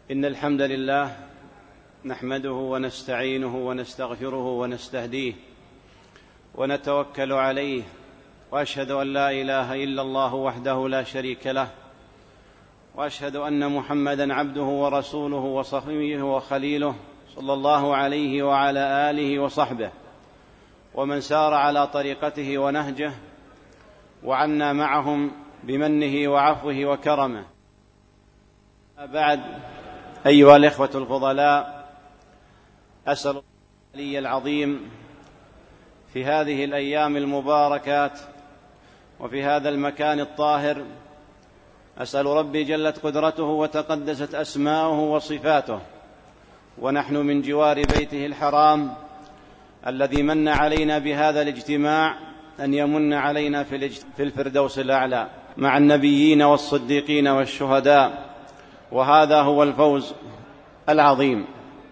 إن الحمد لله نحمده ونستعينه ونستغفره ونستهديه ونتوكل عليه، وأشهد أن لا إله إلا الله وحده لا شريك له، وأشهد أن محمدًا عبده ورسوله وصفيه وخليله صلى الله عليه وعلى آله وصحبه ومن سار على طريقته ونهجه وعنا معهم بمنه وعفوه وكرمه. بعد، أيها الإخوة الفضلاء، أسأل الله العلي العظيم في هذه الأيام المباركات وفي هذا المكان الطاهر، أسأل ربي جلت قدرته وتقدست أسماؤه وصفاته ونحن من جوار بيته الحرام الذي من علينا بهذا الاجتماع أن يمن علينا في الفردوس الأعلى مع النبيين والصديقين والشهداء، وهذا هو الفوز العظيم.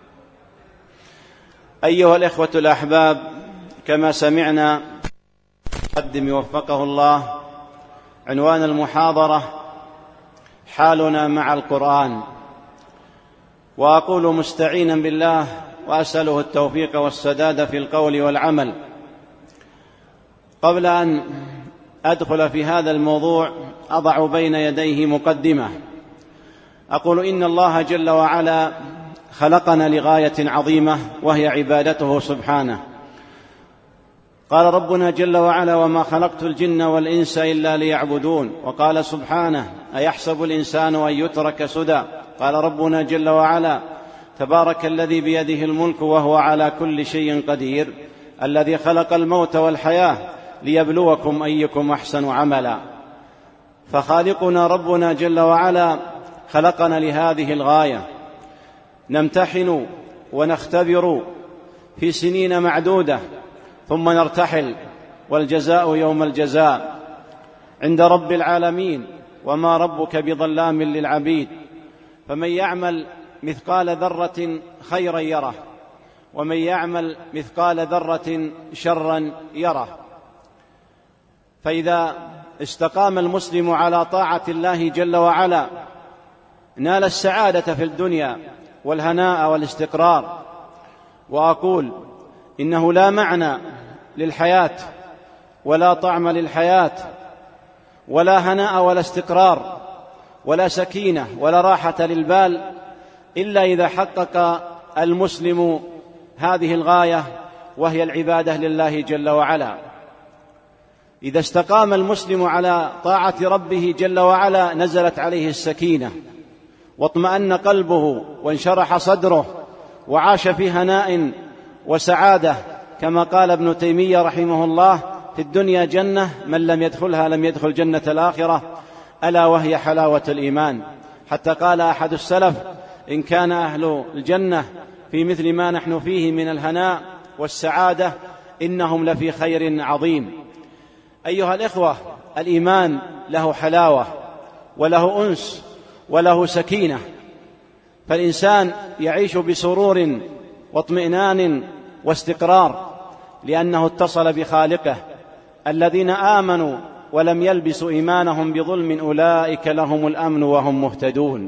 أيها الإخوة الأحباب، كما سمعنا قدم وفقه الله، عنوان المحاضرة حالنا مع القرآن، وأقول مستعينا بالله وأسأله التوفيق والسداد في القول والعمل. قبل أن أدخل في هذا الموضوع أضع بين يديه مقدمة، أقول إن الله جل وعلا خلقنا لغاية عظيمة وهي عبادته سبحانه. قال ربنا جل وعلا: وما خلقت الجن والإنس إلا ليعبدون. وقال سبحانه: أيحسب الإنسان أن يترك سدى. قال ربنا جل وعلا: تبارك الذي بيده الملك وهو على كل شيء قدير، الذي خلق الموت والحياة ليبلوكم أيكم أحسن عملا. فخالقنا ربنا جل وعلا خلقنا لهذه الغاية، نمتحن ونختبر في سنين معدودة ثم نرتحل، والجزاء يوم الجزاء عند رب العالمين، وما ربك بظلام للعبيد. فمن يعمل مثقال ذرة خيرا يره، ومن يعمل مثقال ذرة شرا يره. فإذا استقام المسلم على طاعة الله جل وعلا نال السعادة في الدنيا والهناء والاستقرار. وأقول إنه لا معنى للحياة ولا طعم للحياة ولا هناء ولا استقرار ولا سكينة ولا راحة للبال إلا إذا حقق المسلم هذه الغاية، وهي العبادة لله جل وعلا. إذا استقام المسلم على طاعة ربه جل وعلا نزلت عليه السكينة واطمأن قلبه وانشرح صدره وعاش في هناء وسعادة، كما قال ابن تيمية رحمه الله: في الدنيا جنة، من لم يدخلها لم يدخل جنة الآخرة، ألا وهي حلاوة الإيمان. حتى قال أحد السلف: إن كان أهل الجنة في مثل ما نحن فيه من الهناء والسعادة إنهم لفي خير عظيم. أيها الإخوة، الإيمان له حلاوة وله أنس وله سكينة، فالإنسان يعيش بسرور واطمئنان واستقرار لأنه اتصل بخالقه. الذين آمنوا ولم يلبسوا إيمانهم بظلم أولئك لهم الأمن وهم مهتدون.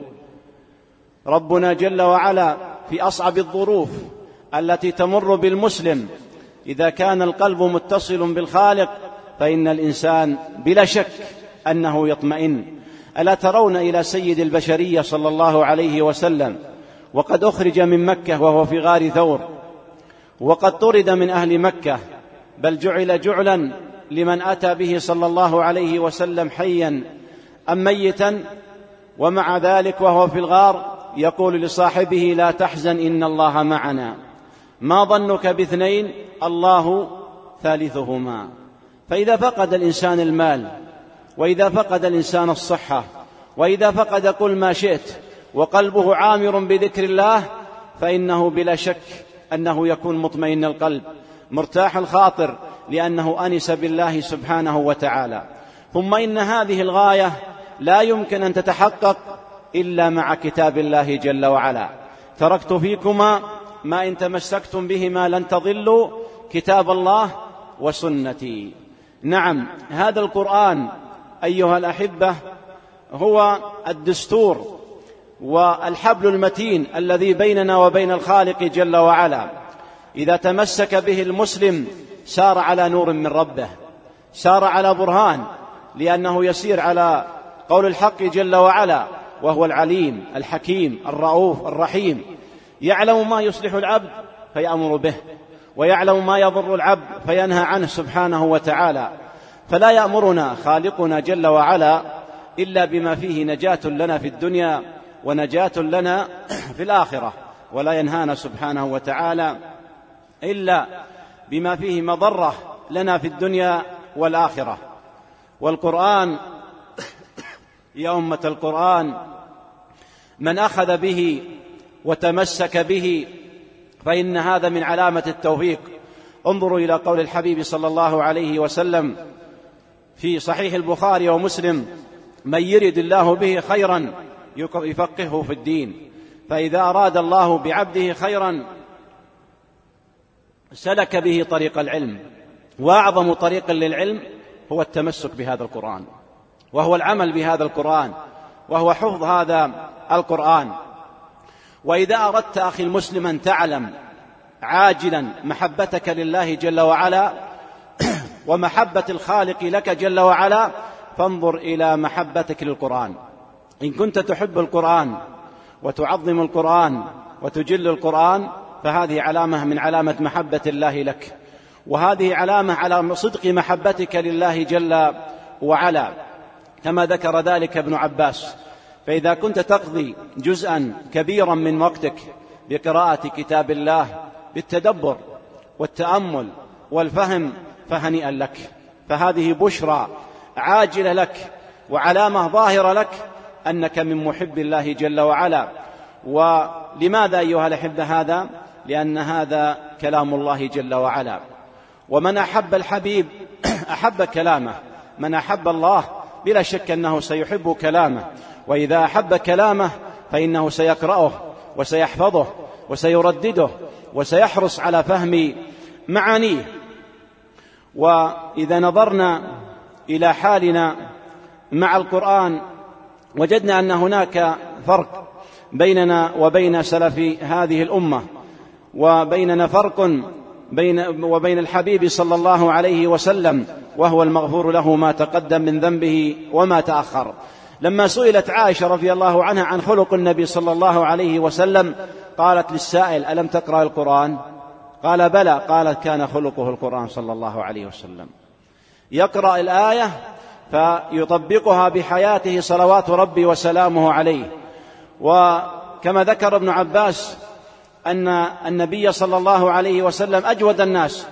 ربنا جل وعلا في أصعب الظروف التي تمر بالمسلم إذا كان القلب متصل بالخالق فإن الإنسان بلا شك أنه يطمئن. ألا ترون إلى سيد البشرية صلى الله عليه وسلم وقد أخرج من مكة وهو في غار ثور، وقد طرد من أهل مكة، بل جعل جعلا لمن أتى به صلى الله عليه وسلم حيا أم ميتا، ومع ذلك وهو في الغار يقول لصاحبه: لا تحزن إن الله معنا، ما ظنك باثنين الله ثالثهما. فإذا فقد الإنسان المال، وإذا فقد الإنسان الصحة، وإذا فقد كل ما شئت وقلبه عامر بذكر الله، فإنه بلا شك أنه يكون مطمئن القلب مرتاح الخاطر، لأنه أنس بالله سبحانه وتعالى. ثم إن هذه الغاية لا يمكن أن تتحقق إلا مع كتاب الله جل وعلا. تركت فيكما ما إن تمسكتم بهما لن تضلوا، كتاب الله وسنتي. نعم، هذا القرآن أيها الأحبة هو الدستور والحبل المتين الذي بيننا وبين الخالق جل وعلا. إذا تمسك به المسلم سار على نور من ربه، سار على برهان، لأنه يسير على قول الحق جل وعلا، وهو العليم الحكيم الرؤوف الرحيم، يعلم ما يصلح العبد فيأمر به، ويعلم ما يضر العبد فينهى عنه سبحانه وتعالى. فلا يأمرنا خالقنا جل وعلا إلا بما فيه نجاة لنا في الدنيا ونجاة لنا في الآخرة، ولا ينهانا سبحانه وتعالى إلا بما فيه مضرة لنا في الدنيا والآخرة. والقرآن يا أمة القرآن، من أخذ به وتمسك به فإن هذا من علامة التوفيق. انظروا إلى قول الحبيب صلى الله عليه وسلم في صحيح البخاري ومسلم: من يرد الله به خيرا يفقهه في الدين. فإذا أراد الله بعبده خيرا سلك به طريق العلم، وأعظم طريق للعلم هو التمسك بهذا القرآن، وهو العمل بهذا القرآن، وهو حفظ هذا القرآن. وإذا أردت أخي المسلم أن تعلم عاجلا محبتك لله جل وعلا ومحبة الخالق لك جل وعلا، فانظر إلى محبتك للقرآن. إن كنت تحب القرآن وتعظم القرآن وتجل القرآن، فهذه علامة من علامة محبة الله لك، وهذه علامة على صدق محبتك لله جل وعلا، كما ذكر ذلك ابن عباس. فإذا كنت تقضي جزءا كبيرا من وقتك بقراءة كتاب الله بالتدبر والتأمل والفهم فهنيئا لك، فهذه بشرى عاجلة لك وعلامة ظاهرة لك أنك من محب الله جل وعلا. ولماذا أيها الأحبة هذا؟ لأن هذا كلام الله جل وعلا، ومن أحب الحبيب أحب كلامه. من أحب الله بلا شك أنه سيحب كلامه، وإذا أحب كلامه فإنه سيقرأه وسيحفظه وسيردده وسيحرص على فهم معانيه. وإذا نظرنا إلى حالنا مع القرآن وجدنا أن هناك فرق بيننا وبين سلف هذه الأمة، وبيننا فرق وبين الحبيب صلى الله عليه وسلم، وهو المغفور له ما تقدم من ذنبه وما تأخر. لما سئلت عائشة رضي الله عنها عن خلق النبي صلى الله عليه وسلم قالت للسائل: ألم تقرأ القرآن؟ قال: بلى. قالت: كان خلقه القرآن صلى الله عليه وسلم، يقرأ الآية فيطبقها بحياته صلوات ربي وسلامه عليه. وكما ذكر ابن عباس أن النبي صلى الله عليه وسلم أجود الناس،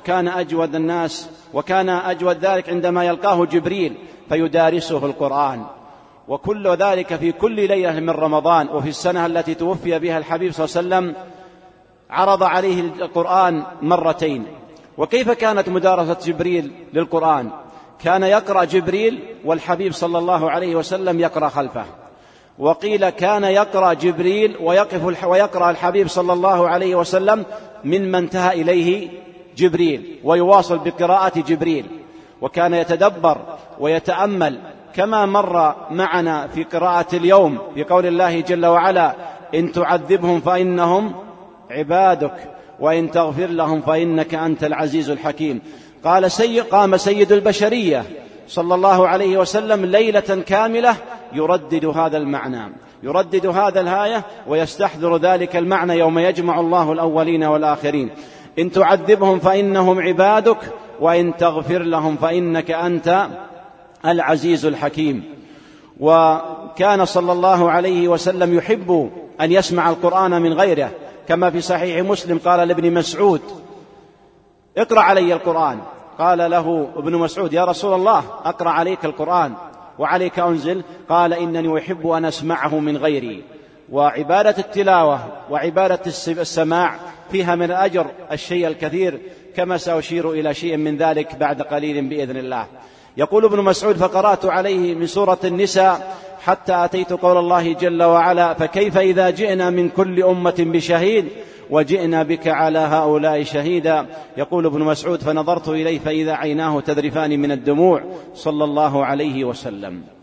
وكان أجود ذلك عندما يلقاه جبريل فيدارسه القرآن، وكل ذلك في كل ليلة من رمضان. وفي السنة التي توفي بها الحبيب صلى الله عليه وسلم عرض عليه القرآن مرتين. وكيف كانت مدارسة جبريل للقرآن؟ كان يقرأ جبريل والحبيب صلى الله عليه وسلم يقرأ خلفه، وقيل كان يقرأ جبريل ويقرأ الحبيب صلى الله عليه وسلم مما انتهى إليه جبريل، ويواصل بقراءة جبريل. وكان يتدبر ويتأمل كما مر معنا في قراءة اليوم في قول الله جل وعلا: إن تعذبهم فإنهم عبادك وإن تغفر لهم فإنك أنت العزيز الحكيم. قام سيد البشرية صلى الله عليه وسلم ليلة كاملة يردد هذا المعنى، يردد هذا الآية، ويستحضر ذلك المعنى يوم يجمع الله الأولين والآخرين: إن تعذبهم فإنهم عبادك وإن تغفر لهم فإنك أنت العزيز الحكيم. وكان صلى الله عليه وسلم يحب أن يسمع القرآن من غيره، كما في صحيح مسلم قال لابن مسعود: اقرأ علي القرآن. قال له ابن مسعود: يا رسول الله، أقرأ عليك القرآن وعليك أنزل؟ قال: إنني أحب أن أسمعه من غيري. وعبادة التلاوة وعبادة السماع فيها من الأجر الشيء الكثير، كما سأشير إلى شيء من ذلك بعد قليل بإذن الله. يقول ابن مسعود: فقرأت عليه من سورة النساء حتى أتيت قول الله جل وعلا: فكيف إذا جئنا من كل أمة بشهيد وجئنا بك على هؤلاء شهيدا. يقول ابن مسعود: فنظرت إليه فإذا عيناه تذرفان من الدموع صلى الله عليه وسلم.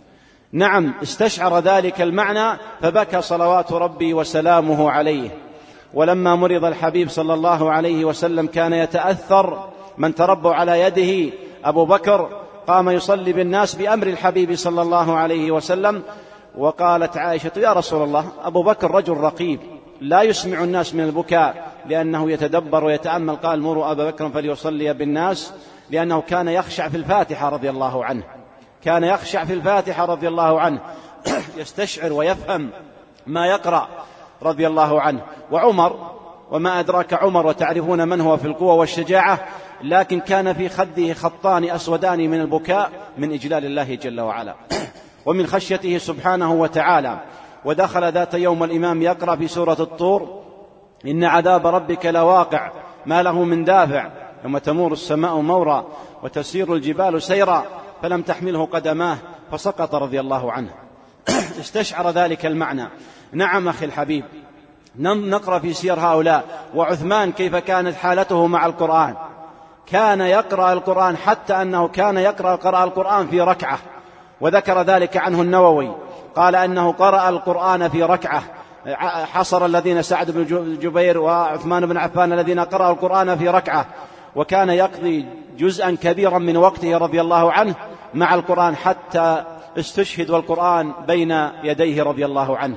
نعم استشعر ذلك المعنى فبكى صلوات ربي وسلامه عليه. ولما مرض الحبيب صلى الله عليه وسلم كان يتأثر من تربوا على يده أبو بكر، قام يصلي بالناس بأمر الحبيب صلى الله عليه وسلم. وقالت عائشة: يا رسول الله، أبو بكر رجل رقيب لا يسمع الناس من البكاء لأنه يتدبر ويتأمل. قال: مروا أبا بكر فليصلي بالناس، لأنه كان يخشع في الفاتحة رضي الله عنه، كان يخشع في الفاتحة رضي الله عنه يستشعر ويفهم ما يقرأ رضي الله عنه. وعمر، وما أدراك عمر، وتعرفون من هو في القوة والشجاعة، لكن كان في خده خطان أسودان من البكاء من إجلال الله جل وعلا ومن خشيته سبحانه وتعالى. ودخل ذات يوم الإمام يقرأ في سورة الطور: إن عذاب ربك لواقع ما له من دافع يوم تمور السماء مورا وتسير الجبال سيرا فلم تحمله قدماه فسقط رضي الله عنه. استشعر ذلك المعنى. نعم أخي الحبيب، نقرأ في سير هؤلاء. وعثمان كيف كانت حالته مع القرآن، كان يقرأ القرآن حتى أنه كان قرأ القرآن في ركعة، وذكر ذلك عنه النووي، قال أنه قرأ القرآن في ركعة. حصر الذين سعد بن جبير وعثمان بن عفان الذين قرأوا القرآن في ركعة، وكان يقضي جزءا كبيرا من وقته رضي الله عنه مع القرآن حتى استشهد والقرآن بين يديه رضي الله عنه.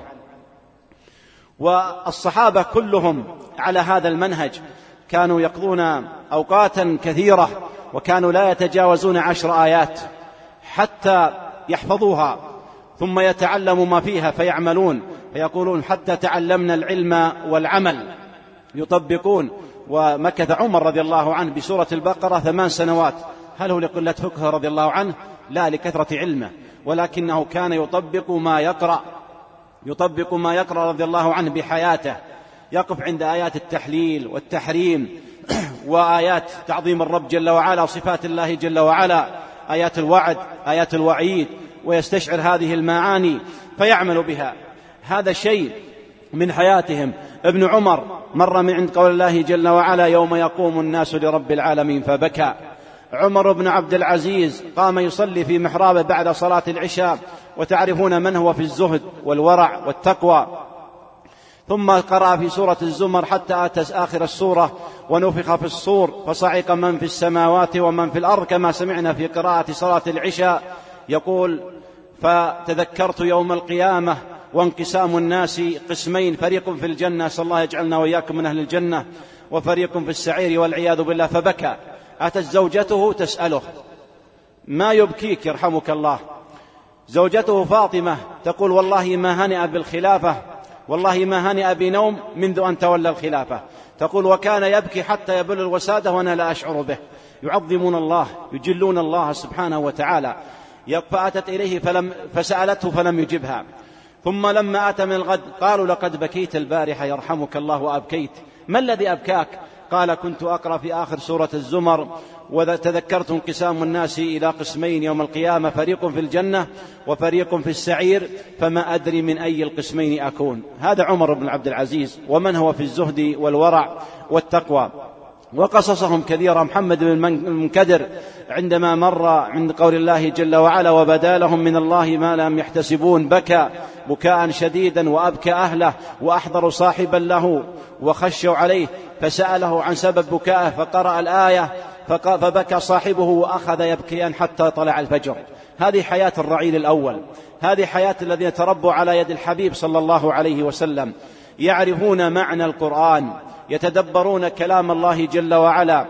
والصحابة كلهم على هذا المنهج، كانوا يقضون أوقاتا كثيرة، وكانوا لا يتجاوزون 10 آيات حتى يحفظوها، ثم يتعلموا ما فيها فيعملون، فيقولون: حتى تعلمنا العلم والعمل، يطبقون. ومكث عمر رضي الله عنه بسورة البقرة 8 سنوات. هل هو لقلة فقه رضي الله عنه؟ لا، لكثرة علمه، ولكنه كان يطبق ما يقرأ رضي الله عنه بحياته. يقف عند آيات التحليل والتحريم وآيات تعظيم الرب جل وعلا، صفات الله جل وعلا، آيات الوعد، آيات الوعيد، ويستشعر هذه المعاني فيعمل بها. هذا شيء من حياتهم. ابن عمر مر من عند قول الله جل وعلا: يوم يقوم الناس لرب العالمين فبكى. عمر بن عبد العزيز قام يصلي في محرابه بعد صلاة العشاء، وتعرفون من هو في الزهد والورع والتقوى. ثم قرأ في سورة الزمر حتى أتى آخر السورة: ونفخ في الصور فصعق من في السماوات ومن في الأرض، كما سمعنا في قراءة صلاة العشاء. يقول: فتذكرت يوم القيامة وانقسام الناس قسمين، فريق في الجنة، صلى الله يجعلنا وإياكم من أهل الجنة، وفريق في السعير والعياذ بالله. فبكى. أتت زوجته تسأله: ما يبكيك يرحمك الله؟ زوجته فاطمة تقول: والله ما هنأ بالخلافة، والله ما هنأ بنوم منذ أن تولى الخلافة. تقول: وكان يبكي حتى يبل الوسادة وأنا لا أشعر به. يعظمون الله، يجلون الله سبحانه وتعالى. فأتت إليه فسألته فلم يجبها. ثم لما أتى من الغد قالوا: لقد بكيت البارحة يرحمك الله وأبكيت، ما الذي أبكاك؟ قال: كنت أقرأ في آخر سورة الزمر: وتذكرت انقسام الناس إلى قسمين يوم القيامة، فريق في الجنة وفريق في السعير، فما أدري من أي القسمين أكون. هذا عمر بن عبد العزيز، ومن هو في الزهد والورع والتقوى. وقصصهم كثيرة. محمد بن المنكدر عندما مر عند قول الله جل وعلا: وبدا لهم من الله ما لم يحتسبون، بكى بكاء شديدا وأبكى أهله، وأحضروا صاحبا له وخشوا عليه فسأله عن سبب بكائه، فقرأ الآية فبكى صاحبه وأخذ يبكيان حتى طلع الفجر. هذه حياة الرعيل الأول، هذه حياة الذين تربوا على يد الحبيب صلى الله عليه وسلم، يعرفون معنى القرآن، يتدبرون كلام الله جل وعلا: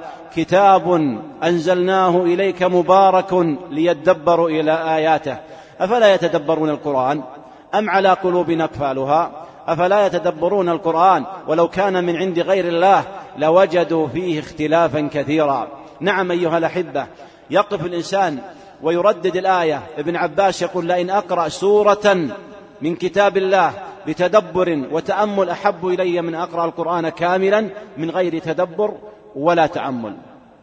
كتاب أنزلناه إليك مبارك ليدبروا إلى آياته. أفلا يتدبرون القرآن أم على قلوب أقفالها؟ أفلا يتدبرون القرآن؟ ولو كان من عند غير الله لوجدوا فيه اختلافا كثيرا. نعم أيها الأحبة، يقف الإنسان ويردد الآية. ابن عباس يقول: لئن أقرأ سورة من كتاب الله بتدبر وتأمل أحب إلي من أقرأ القرآن كاملا من غير تدبر ولا تأمل.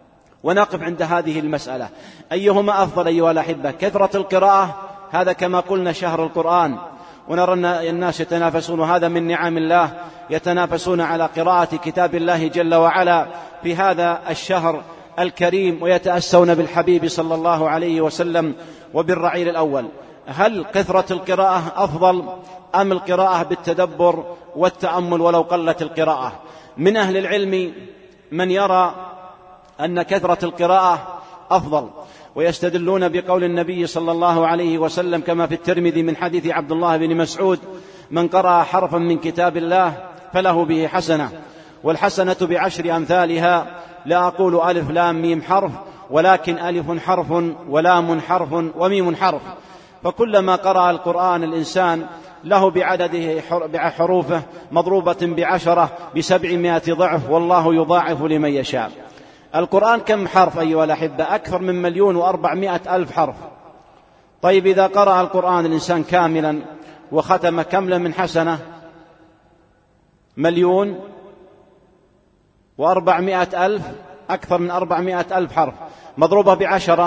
ونقف عند هذه المسألة: أيهما أفضل أيها الأحبة؟ كثرة القراءة، هذا كما قلنا شهر القرآن، ونرى الناس يتنافسون، هذا من نعم الله، يتنافسون على قراءة كتاب الله جل وعلا في هذا الشهر الكريم، ويتأسون بالحبيب صلى الله عليه وسلم وبالرعيل الأول. هل كثرة القراءة أفضل أم القراءة بالتدبر والتأمل ولو قلت القراءة؟ من أهل العلم من يرى أن كثرة القراءة أفضل، ويستدلون بقول النبي صلى الله عليه وسلم كما في الترمذي من حديث عبد الله بن مسعود: من قرأ حرفا من كتاب الله فله به حسنة، والحسنة بعشر أمثالها، لا أقول ألف لام ميم حرف، ولكن ألف حرف ولام حرف وميم حرف. فكلما قرأ القرآن الإنسان له بعدده حروفه مضروبة ب10 ب700 ضعف، والله يضاعف لمن يشاء. القرآن كم حرف أيها الأحبة؟ أكثر من 1,400,000 حرف. طيب إذا قرأ القرآن الإنسان كاملا وختم كم له من حسنة؟ 1,400,000، أكثر من 400,000 حرف مضروبة ب10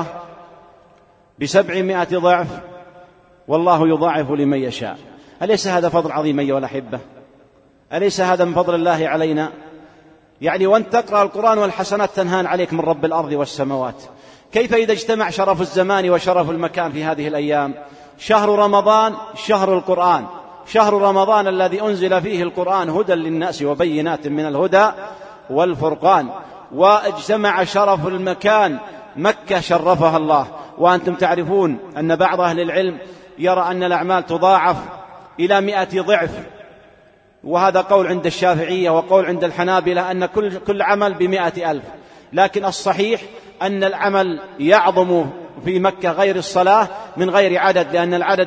ب700 ضعف، والله يضاعف لمن يشاء. أليس هذا فضل عظيم أيها الأحبة؟ أليس هذا من فضل الله علينا؟ يعني وأنت تقرأ القرآن والحسنات تنهان عليك من رب الأرض والسماوات. كيف إذا اجتمع شرف الزمان وشرف المكان في هذه الأيام؟ شهر رمضان شهر القرآن، شهر رمضان الذي أنزل فيه القرآن هدى للناس وبينات من الهدى والفرقان، واجتمع شرف المكان، مكة شرفها الله. وأنتم تعرفون أن بعض أهل العلم يرى أن الأعمال تضاعف إلى 100 ضعف، وهذا قول عند الشافعية وقول عند الحنابلة أن كل عمل ب100,000. لكن الصحيح أن العمل يعظم في مكة غير الصلاة من غير عدد، لأن العدد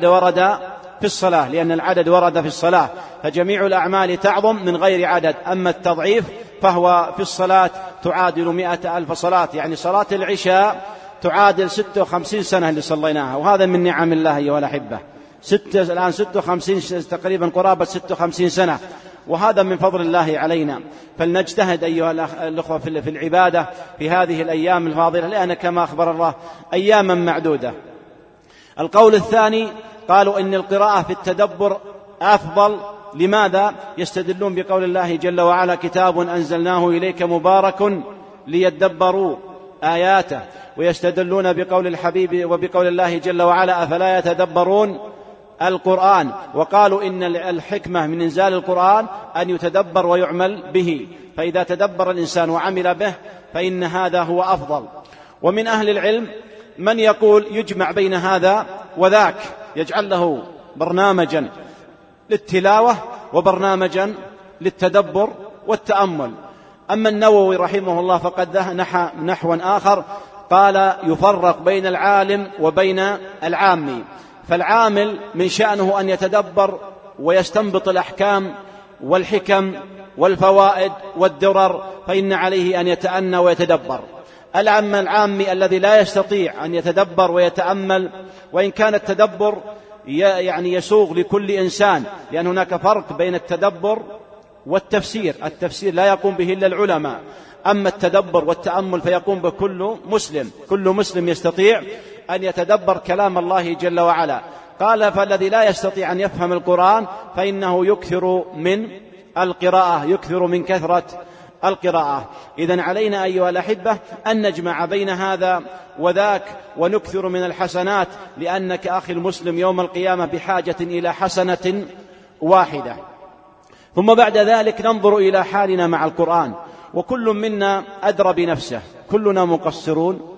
ورد في الصلاة، فجميع الأعمال تعظم من غير عدد. أما التضعيف فهو في الصلاة تعادل 100,000 صلاة، يعني صلاة العشاء تعادل 56 سنة اللي صليناها، وهذا من نعم الله أيها الأحبة. الآن 56 تقريبا قرابة 56 سنة، وهذا من فضل الله علينا. فلنجتهد أيها الأخوة في العبادة في هذه الأيام الفاضلة، لأن كما أخبر الله أياما معدودة. القول الثاني قالوا إن القراءة في التدبر أفضل. لماذا؟ يستدلون بقول الله جل وعلا: كتاب أنزلناه إليك مبارك ليدبروا آياته. ويستدلون بقول الحبيب وبقول الله جل وعلا: أفلا يتدبرون القرآن. وقالوا إن الحكمة من إنزال القرآن أن يتدبر ويعمل به، فإذا تدبر الإنسان وعمل به فإن هذا هو أفضل. ومن أهل العلم من يقول يجمع بين هذا وذاك، يجعل له برنامجا للتلاوة وبرنامجا للتدبر والتأمل. أما النووي رحمه الله فقد نحى نحوا آخر، قال يفرق بين العالم وبين العامي. فالعامل من شأنه أن يتدبر ويستنبط الأحكام والحكم والفوائد والدرر، فإن عليه أن يتأنى ويتدبر. أما العامي الذي لا يستطيع أن يتدبر ويتأمل، وإن كان التدبر يعني يسوغ لكل إنسان، لأن هناك فرق بين التدبر والتفسير. التفسير لا يقوم به إلا العلماء، أما التدبر والتأمل فيقوم به كل مسلم. كل مسلم يستطيع أن يتدبر كلام الله جل وعلا. قال: فالذي لا يستطيع أن يفهم القرآن فإنه يكثر من القراءة، يكثر من كثرة القراءة. إذن علينا أيها الأحبة أن نجمع بين هذا وذاك ونكثر من الحسنات، لأنك أخي المسلم يوم القيامة بحاجة إلى حسنة واحدة. ثم بعد ذلك ننظر إلى حالنا مع القرآن، وكل منا أدرى بنفسه، كلنا مقصرون،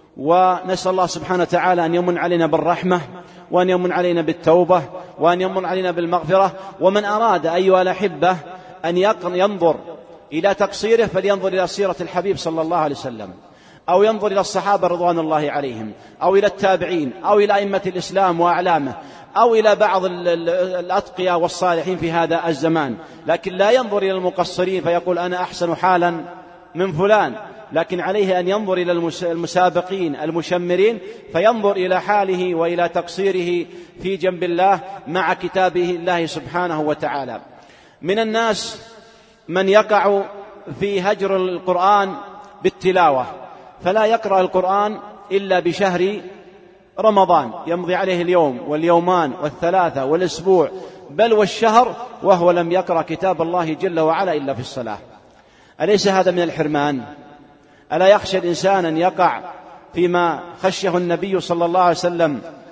ونسأل الله سبحانه وتعالى أن يمن علينا بالرحمة، وأن يمن علينا بالتوبة، وأن يمن علينا بالمغفرة. ومن أراد أيها الأحبة أن ينظر إلى تقصيره فلينظر إلى سيرة الحبيب صلى الله عليه وسلم، أو ينظر إلى الصحابة رضوان الله عليهم، أو إلى التابعين، أو إلى أئمة الإسلام وأعلامه، أو إلى بعض الأتقياء والصالحين في هذا الزمان. لكن لا ينظر إلى المقصرين فيقول أنا أحسن حالا من فلان، لكن عليه أن ينظر إلى المسابقين المشمرين فينظر إلى حاله وإلى تقصيره في جنب الله مع كتابه الله سبحانه وتعالى. من الناس من يقع في هجر القرآن بالتلاوة، فلا يقرأ القرآن إلا بشهر رمضان، يمضي عليه اليوم واليومان والثلاثة والأسبوع بل والشهر وهو لم يقرأ كتاب الله جل وعلا إلا في الصلاة. أليس هذا من الحرمان؟ ألا يخشى الإنسان أن يقع فيما خشه النبي صلى الله عليه وسلم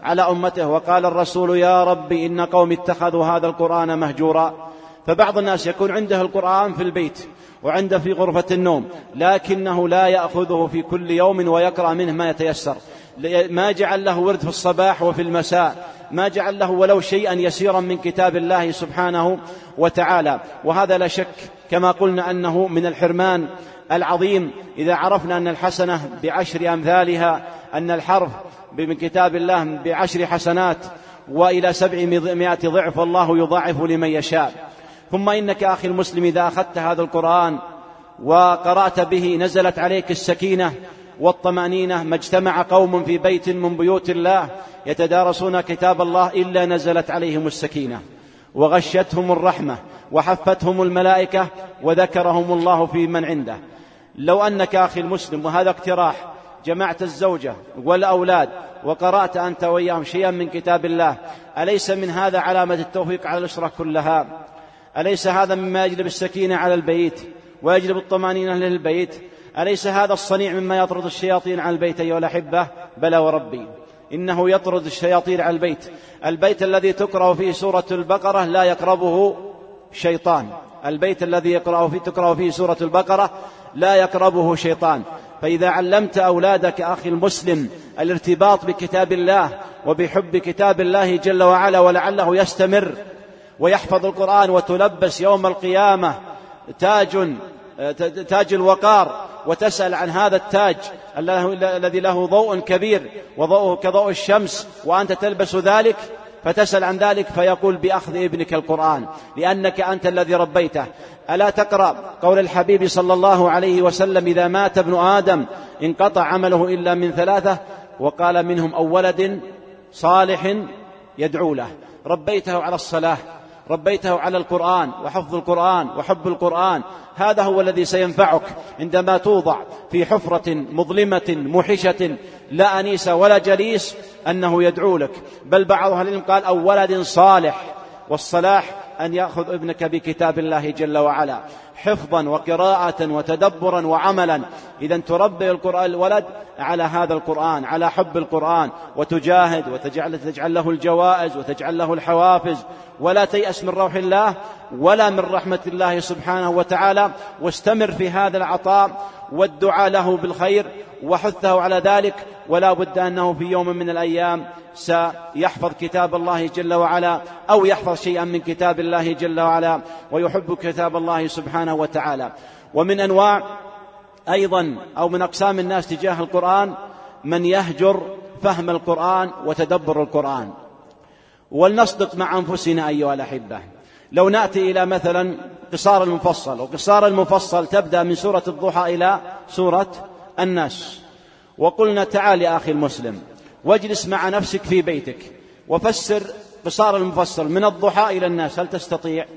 على أمته، وقال الرسول: يا ربي إن قوم اتخذوا هذا القرآن مهجورا. فبعض الناس يكون عنده القرآن في البيت وعنده في غرفة النوم، لكنه لا يأخذه في كل يوم ويقرأ منه ما يتيسر، ما جعل له ورد في الصباح وفي المساء، ما جعل له ولو شيئا يسيرا من كتاب الله سبحانه وتعالى. وهذا لا شك كما قلنا أنه من الحرمان العظيم. إذا عرفنا أن الحسنة ب10 أمثالها، أن الحرف من كتاب الله ب10 حسنات وإلى 700 ضعف، والله يضاعف لمن يشاء. ثم إنك أخي المسلم إذا أخذت هذا القرآن وقرأت به نزلت عليك السكينة والطمأنينة. ما اجتمع قوم في بيت من بيوت الله يتدارسون كتاب الله إلا نزلت عليهم السكينة وغشتهم الرحمة وحفتهم الملائكة وذكرهم الله في من عنده. لو أنك أخي المسلم، وهذا اقتراح، جمعت الزوجة والأولاد وقرأت أنت وإياهم شيئا من كتاب الله، أليس من هذا علامة التوفيق على الأسرة كلها؟ أليس هذا مما يجلب السكينة على البيت ويجلب الطمأنينة للبيت؟ أليس هذا الصنيع مما يطرد الشياطين عن البيت أيها الأحبة؟ بلى وربي إنه يطرد الشياطين عن البيت. البيت الذي تقرأ فيه سورة البقرة لا يقربه شيطان، البيت الذي تقرأ فيه سورة البقرة لا يقربه شيطان. فإذا علمت أولادك أخي المسلم الارتباط بكتاب الله وبحب كتاب الله جل وعلا، ولعله يستمر ويحفظ القرآن، وتلبس يوم القيامة تاج الوقار، وتسأل عن هذا التاج الذي له ضوء كبير وضوءه كضوء الشمس، وأنت تلبس ذلك، فتسأل عن ذلك فيقول: بأخذ ابنك القرآن، لأنك أنت الذي ربيته. ألا تقرأ قول الحبيب صلى الله عليه وسلم: إذا مات ابن آدم انقطع عمله إلا من 3، وقال: منهم أو ولد صالح يدعو له. ربيته على الصلاة، ربيته على القرآن وحفظ القرآن وحب القرآن. هذا هو الذي سينفعك عندما توضع في حفرة مظلمة موحشة لا أنيس ولا جليس، أنه يدعو لك. بل بعض أهل العلم قال: أو ولد صالح، والصلاح أن يأخذ ابنك بكتاب الله جل وعلا حفظا وقراءة وتدبرا وعملا. إذا تربي الولد على هذا القرآن، على حب القرآن، وتجاهد وتجعل له الجوائز وتجعل له الحوافز، ولا تيأس من روح الله ولا من رحمة الله سبحانه وتعالى، واستمر في هذا العطاء والدعاء له بالخير وحثه على ذلك. ولا بد أنه في يوم من الأيام سيحفظ كتاب الله جل وعلا، أو يحفظ شيئا من كتاب الله جل وعلا ويحب كتاب الله سبحانه وتعالى. ومن أنواع أيضا أو من أقسام الناس تجاه القرآن من يهجر فهم القرآن وتدبر القرآن. ولنصدق مع أنفسنا أيها الأحبة، لو نأتي إلى مثلا قصار المفصل، وقصار المفصل تبدأ من سورة الضحى إلى سورة الناس، وقلنا: تعال يا أخي المسلم واجلس مع نفسك في بيتك وفسر قصار المفصل من الضحى إلى الناس. هل تستطيع؟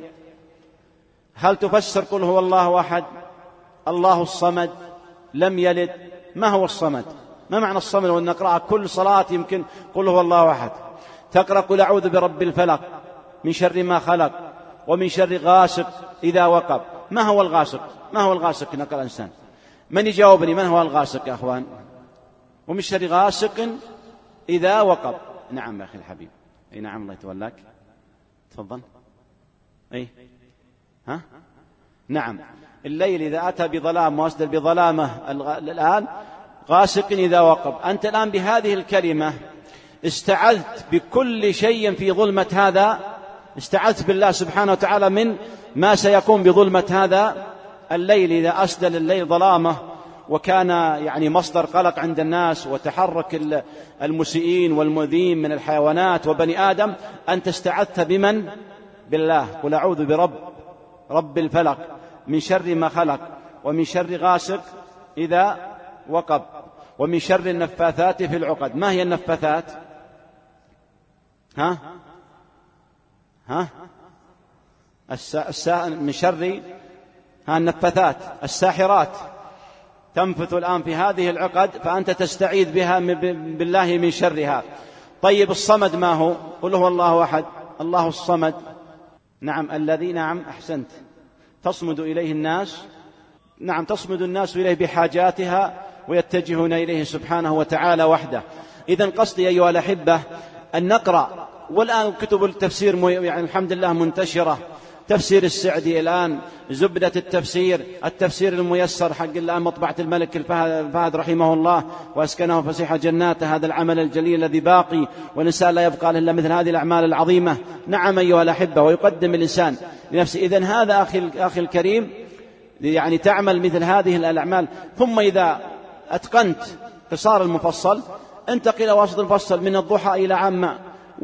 هل تفسر قل هو الله أحد، الله الصمد، لم يلد؟ ما هو الصمد؟ ما معنى الصمد؟ وأن نقرأ كل صلاة يمكن قل هو الله أحد. تقرأ قل أعوذ برب الفلق من شر ما خلق ومن شر غاسق إذا وقب. ما هو الغاسق؟ ما هو الغاسق؟ نقرأ الإنسان. من يجاوبني من هو الغاسق يا أخوان؟ ومن شر غاسق إذا وقب. نعم يا أخي الحبيب. أي نعم، الله يتولاك. تفضل. أي ها؟ نعم، الليل إذا أتى بظلام وأسدل بظلامه الآن غاسق إذا وقب. أنت الآن بهذه الكلمة استعذت بكل شيء في ظلمة هذا، استعذت بالله سبحانه وتعالى من ما سيكون بظلمة هذا الليل إذا أسدل الليل ظلامه، وكان يعني مصدر قلق عند الناس وتحرك المسيئين والمؤذين من الحيوانات وبني آدم. أنت استعذت بمن؟ بالله. قل أعوذ برب الفلق من شر ما خلق ومن شر غاسق إذا وقب ومن شر النفاثات في العقد. ما هي النفاثات؟ من شر النفاثات الساحرات تنفث الآن في هذه العقد، فأنت تستعيذ بها بالله من شرها. طيب الصمد ما هو؟ قل هو الله أحد، الله الصمد. نعم، الذي نعم أحسنت تصمد إليه الناس. نعم، تصمد الناس إليه بحاجاتها ويتجهون إليه سبحانه وتعالى وحده. إذن قصدي أيها الأحبة أن نقرأ. والآن كتب التفسير يعني الحمد لله منتشرة، تفسير السعدي الآن، زبدة التفسير الميسر حق الآن مطبعة الملك الفهد رحمه الله وأسكنه فسيح جناته. هذا العمل الجليل الذي باقي، ونسأل لا يبقى إلا مثل هذه الأعمال العظيمة. نعم أيها الأحبة، ويقدم الإنسان لنفسه. إذن هذا أخي الكريم، يعني تعمل مثل هذه الأعمال. ثم إذا أتقنت قصار المفصل انتقل إلى وسط المفصل من الضحى إلى عامة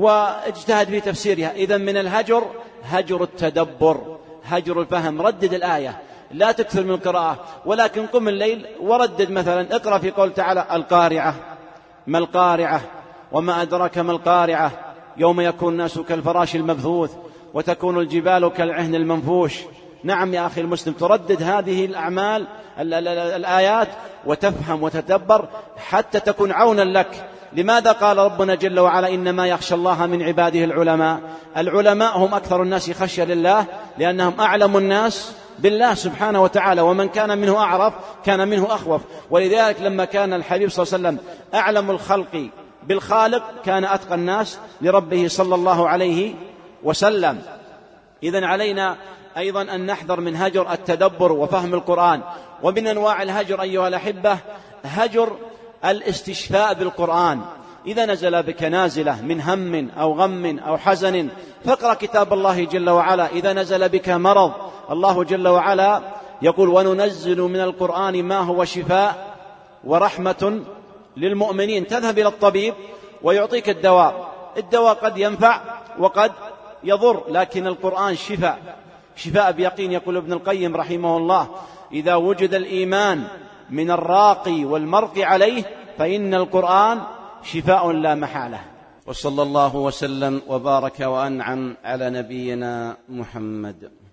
واجتهد في تفسيرها. إذن من الهجر هجر التدبر، هجر الفهم. ردد الآية، لا تكثر من القراءة، ولكن قم الليل وردد. مثلا اقرأ في قول تعالى: القارعة، ما القارعة وما أدراك ما القارعة، يوم يكون الناس كالفراش المبثوث وتكون الجبال كالعهن المنفوش. نعم يا أخي المسلم، تردد هذه الأعمال الآيات وتفهم وتتدبر حتى تكون عونا لك. لماذا قال ربنا جل وعلا: إنما يخشى الله من عباده العلماء؟ العلماء هم أكثر الناس خشية لله، لأنهم أعلم الناس بالله سبحانه وتعالى، ومن كان منه أعرف كان منه أخوف. ولذلك لما كان الحبيب صلى الله عليه وسلم أعلم الخلق بالخالق كان أتقى الناس لربه صلى الله عليه وسلم. إذن علينا أيضا أن نحذر من هجر التدبر وفهم القرآن. ومن أنواع الهجر أيها الأحبة هجر الاستشفاء بالقرآن. إذا نزل بك نازلة من هم أو غم أو حزن فاقرأ كتاب الله جل وعلا. إذا نزل بك مرض الله جل وعلا يقول: وننزل من القرآن ما هو شفاء ورحمة للمؤمنين. تذهب إلى الطبيب ويعطيك الدواء قد ينفع وقد يضر، لكن القرآن شفاء بيقين. يقول ابن القيم رحمه الله: إذا وجد الإيمان من الراقي والمرقي عليه فإن القرآن شفاء لا محالة. وصلى الله وسلم وبارك وأنعم على نبينا محمد.